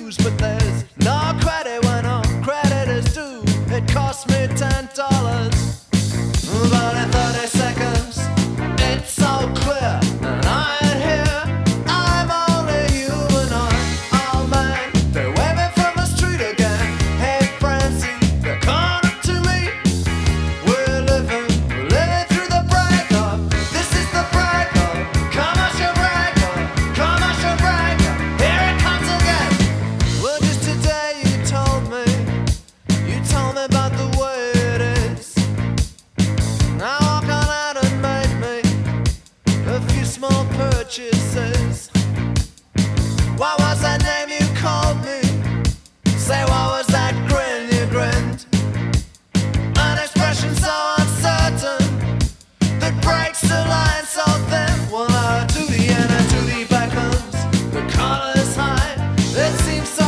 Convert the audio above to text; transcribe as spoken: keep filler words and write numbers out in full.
reviews, but there's no credit when all credit is due. It cost me ten dollars, but in thirty seconds it's so clear, and I ain't here. I'm only human. Oh man, they're waving from the street again. Hey Francie, they're calling up to me. We're living, we're living through the breakup. This is the breakup. Commercial breakup, commercial breakup. Here it comes again. Well, just today you told me, you told me about the way it is. Now walk on out and made me a few small purchases. What was that name you called me? Say, what was that grin you grinned? An expression so uncertain that breaks the line so thin. Well, now to the end and to the beckons, the collar is high. It seems so